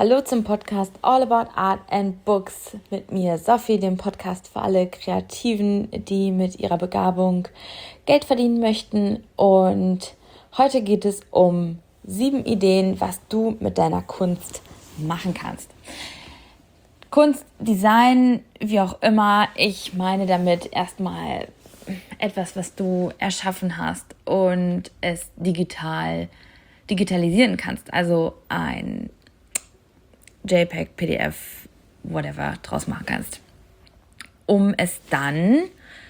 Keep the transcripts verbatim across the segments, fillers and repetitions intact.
Hallo zum Podcast All About Art and Books mit mir, Sophie, dem Podcast für alle Kreativen, die mit ihrer Begabung Geld verdienen möchten. Und heute geht es um sieben Ideen, was du mit deiner Kunst machen kannst. Kunst, Design, wie auch immer, ich meine damit erstmal etwas, was du erschaffen hast und es digital digitalisieren kannst, also ein JPEG, P D F, whatever draus machen kannst, um es dann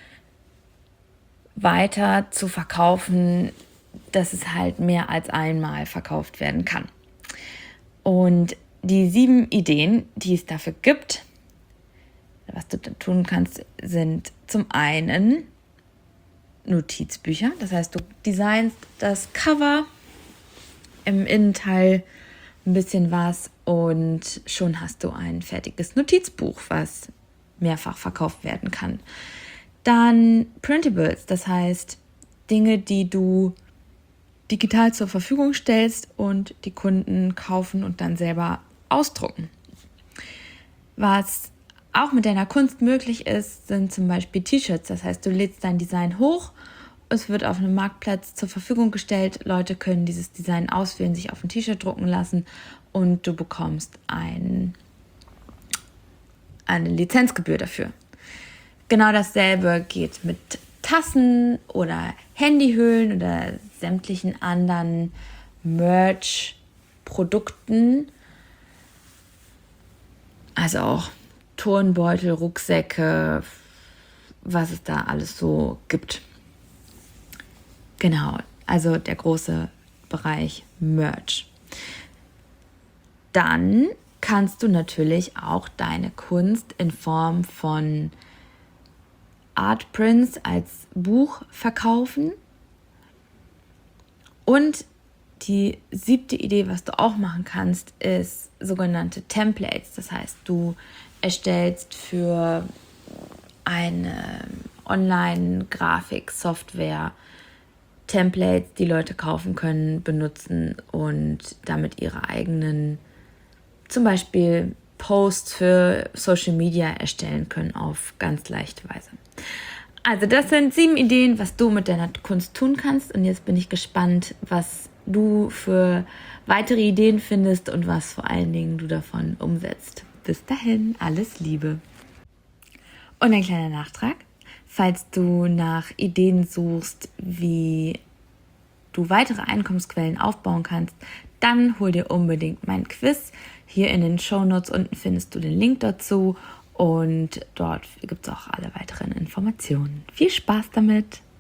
weiter zu verkaufen, dass es halt mehr als einmal verkauft werden kann. Und die sieben Ideen, die es dafür gibt, was du tun kannst, sind zum einen Notizbücher. Das heißt, du designst das Cover, im Innenteil ein bisschen was und schon hast du ein fertiges Notizbuch, was mehrfach verkauft werden kann. Dann Printables, das heißt Dinge, die du digital zur Verfügung stellst und die Kunden kaufen und dann selber ausdrucken. Was auch mit deiner Kunst möglich ist, sind zum Beispiel T-Shirts. Das heißt, du lädst dein Design hoch, es wird auf einem Marktplatz zur Verfügung gestellt, Leute können dieses Design auswählen, sich auf ein T-Shirt drucken lassen und du bekommst ein, eine Lizenzgebühr dafür. Genau dasselbe geht mit Tassen oder Handyhüllen oder sämtlichen anderen Merch-Produkten. Also auch Turnbeutel, Rucksäcke, was es da alles so gibt. Genau, also der große Bereich Merch. Dann kannst du natürlich auch deine Kunst in Form von Artprints als Buch verkaufen. Und die siebte Idee, was du auch machen kannst, ist sogenannte Templates. Das heißt, du erstellst für eine Online-Grafik-Software Templates, die Leute kaufen können, benutzen und damit ihre eigenen, zum Beispiel Posts für Social Media erstellen können auf ganz leichte Weise. Also das sind sieben Ideen, was du mit deiner Kunst tun kannst. Und jetzt bin ich gespannt, was du für weitere Ideen findest und was vor allen Dingen du davon umsetzt. Bis dahin, alles Liebe. Und ein kleiner Nachtrag. Falls du nach Ideen suchst, wie du weitere Einkommensquellen aufbauen kannst, dann hol dir unbedingt mein Quiz. Hier in den Shownotes unten findest du den Link dazu und dort gibt es auch alle weiteren Informationen. Viel Spaß damit!